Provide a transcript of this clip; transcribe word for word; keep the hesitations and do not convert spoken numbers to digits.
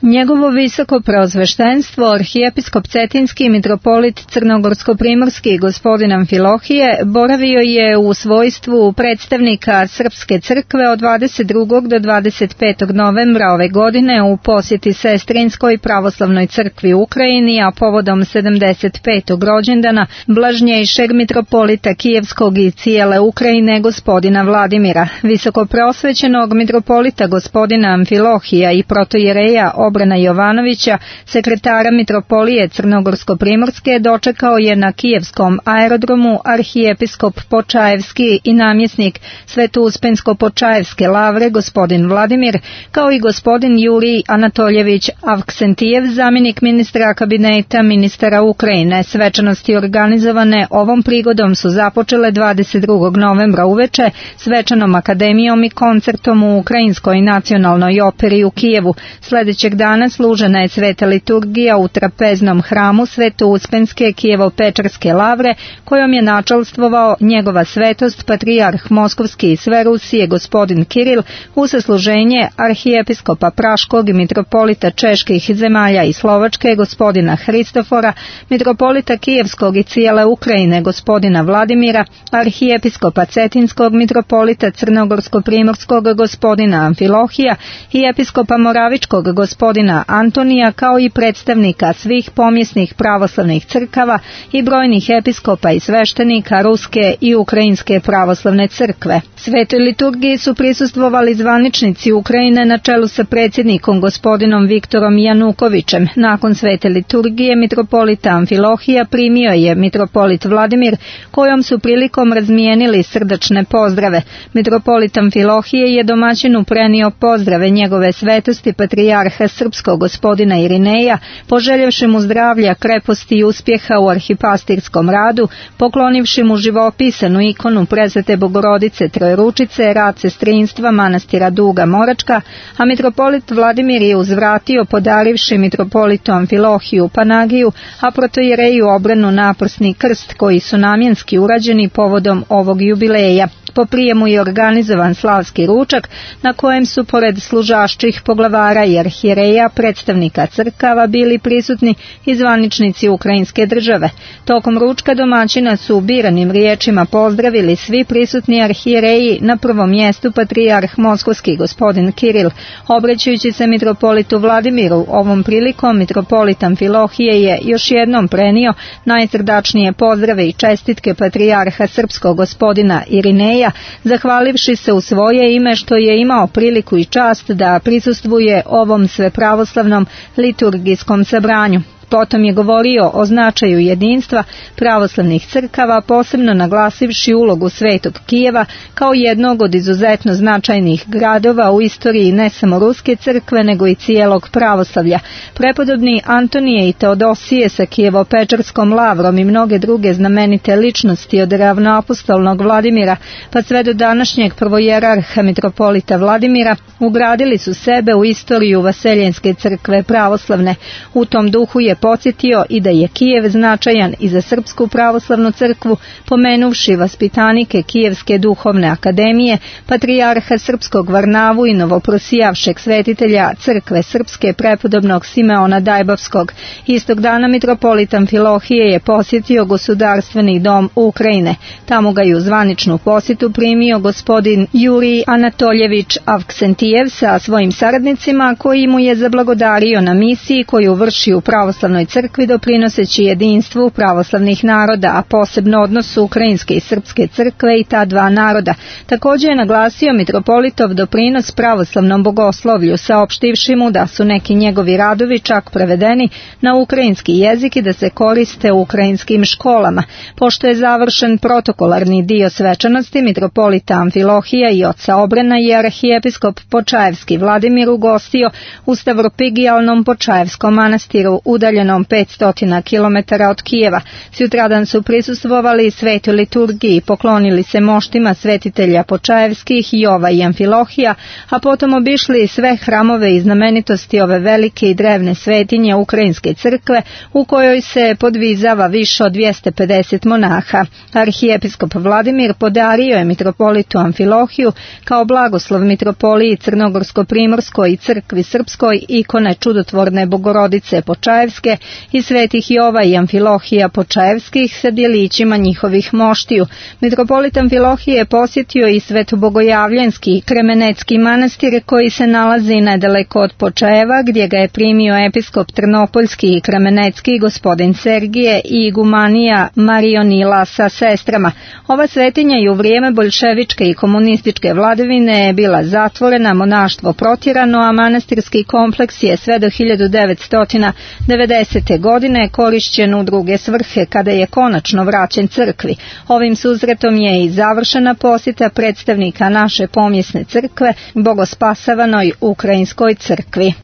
Njegovo visoko preosveštenstvo, arhijepiskop Cetinski i mitropolit Crnogorsko-primorski gospodin Amfilohije boravio je u svojstvu predstavnika Srpske crkve od dvadeset drugog do dvadeset petog novembra ove godine u posjeti Sestrinskoj pravoslavnoj crkvi u Ukrajini, a povodom sedamdeset petog rođendana blažnjejšeg mitropolita Kijevskog i cijele Ukrajine gospodina Vladimira. Visoko preosvećenog mitropolita gospodina Amfilohija i protojereja Obrana Jovanovića, sekretara mitropolije Crnogorsko-primorske, dočekao je na kijevskom aerodromu arhijepiskop Počaevski i namjesnik Sveto-Uspensko-Počaevske lavre gospodin Vladimir, kao i gospodin Jurij Anatoljević Avksentijev, zamjenik ministra kabineta ministara Ukrajine. Svečanosti organizovane ovom prigodom su započele dvadeset drugog novembra uveče svečanom akademijom i koncertom u Ukrajinskoj nacionalnoj operi u Kijevu. Sljedećeg dana služena je sveta liturgija u trapeznom hramu Sveto-Uspenske Kijevo-Pečarske lavre, kojom je načelstvovao njegova svetost patrijarh Moskovski i sve Rusije gospodin Kiril, u sasluženje arhijepiskopa Praškog i mitropolita Čeških zemalja i Slovačke gospodina Hristofora, mitropolita Kijevskog i cijele Ukrajine gospodina Vladimira, arhijepiskopa Cetinskog, mitropolita Crnogorsko-primorskog gospodina Amfilohija i episkopa Moravičkog gospodina Antonija, kao i predstavnika svih pomjesnih pravoslavnih crkava i brojnih episkopa i sveštenika Ruske i Ukrajinske pravoslavne crkve. Svetoj liturgiji su prisustvovali zvaničnici Ukrajine na čelu sa predsjednikom gospodinom Viktorom Janukovićem. Nakon svete liturgije mitropolita Amfilohija primio je mitropolit Vladimir, kojom su prilikom razmijenili srdačne pozdrave. Mitropolit Amfilohije je domaćinu prenio pozdrave njegove svetosti patrijarha srpskog gospodina Irineja, poželjevši mu zdravlja, kreposti i uspjeha u arhipastirskom radu, poklonivši mu živopisanu ikonu Presvete Bogorodice Trojeručice, rad sestrinstva manastira Duga Moračka, a mitropolit Vladimir je uzvratio podarivši mitropolitu Amfilohiju Panagiju, a protojereju Obranu naprsni krst, koji su namjenski urađeni povodom ovog jubileja. Po prijemu je organizovan slavski ručak na kojem su pored služašćih poglavara i arhijereja predstavnika crkava bili prisutni i zvaničnici Ukrajinske države. Tokom ručka domaćina su biranim riječima pozdravili svi prisutni arhijereji, na prvom mjestu patrijarh Moskovski gospodin Kiril. Obraćajući se mitropolitu Vladimiru ovom prilikom, mitropolit Amfilohije je još jednom prenio najsrdačnije pozdrave i čestitke patrijarha srpskog gospodina Irineja, zahvalivši se u svoje ime što je imao priliku i čast da prisustvuje ovom svepravoslavnom liturgijskom sabranju. Potom je govorio o značaju jedinstva pravoslavnih crkava, posebno naglasivši ulogu Svetog Kijeva kao jednog od izuzetno značajnih gradova u istoriji ne samo Ruske crkve, nego i cijelog pravoslavlja. Prepodobni Antonije i Teodosije sa Kijevo-Pečarskom lavrom i mnoge druge znamenite ličnosti od ravnoapostolnog Vladimira pa sve do današnjeg prvojerarha mitropolita Vladimira ugradili su sebe u istoriju Vaseljenske crkve pravoslavne. U tom duhu je podsjetio i da je Kijev značajan i za Srpsku pravoslavnu crkvu, pomenuvši vaspitanike Kijevske duhovne akademije, patrijarha srpskog Varnavu i novoprosijavšeg svetitelja crkve srpske prepodobnog Simeona Dajbavskog. Istog dana mitropolit Amfilohije je posjetio Gosudarstveni dom Ukrajine. Tamo ga je u zvaničnu posjetu primio gospodin Jurij Anatoljević Avksentijev sa svojim saradnicima, koji mu je zablagodario na misiji koju vrši u pravoslavnoj crkvi, doprinoseći jedinstvu pravoslavnih naroda, a posebno odnosu Ukrajinske i Srpske crkve i ta dva naroda. Također je naglasio mitropolitov doprinos pravoslavnom bogoslovlju, saopštivši mu da su neki njegovi radovi čak prevedeni na ukrajinski jezik i da se koriste u ukrajinskim školama. Pošto je završen protokolarni dio svečanosti, mitropolita Amfilohija i oca Obrana je arhijepiskop Počaevski Vladimir ugostio u Stavropigijalnom Počaevskom manastiru udaljenom udaljenom petsto kilometara od Kijeva. Sutradan su prisustvovali svetoj liturgiji, poklonili se moštima svetitelja Počaevskih, Jova i Amfilohija, a potom obišli sve hramove i znamenitosti ove velike i drevne svetinje Ukrajinske crkve, u kojoj se podvizava više od dvjesto pedeset monaha. Arhijepiskop Vladimir podario je mitropolitu Amfilohiju kao blagoslov mitropoliji Crnogorsko-primorskoj i crkvi srpskoj ikone čudotvorne Bogorodice Počaevske i svetih Jova i Amfilohija Počaevskih sa djelićima njihovih moštiju. Mitropolit Amfilohije je posjetio i Svetobogojavljanski i Kremenecki manastir koji se nalazi nedaleko od Počaeva, gdje ga je primio episkop Trnopoljski i Kremenecki gospodin Sergije i igumanija Marionila sa sestrama. Ova svetinja i u vrijeme boljševičke i komunističke vladavine je bila zatvorena, monaštvo protjerano, a manastirski kompleks je sve do hiljadu devetsto devedesete. godine korišćen u druge svrhe, kada je konačno vraćen crkvi. Ovim susretom je i završena posjeta predstavnika naše pomjesne crkve Bogospasavanoj Ukrajinskoj crkvi.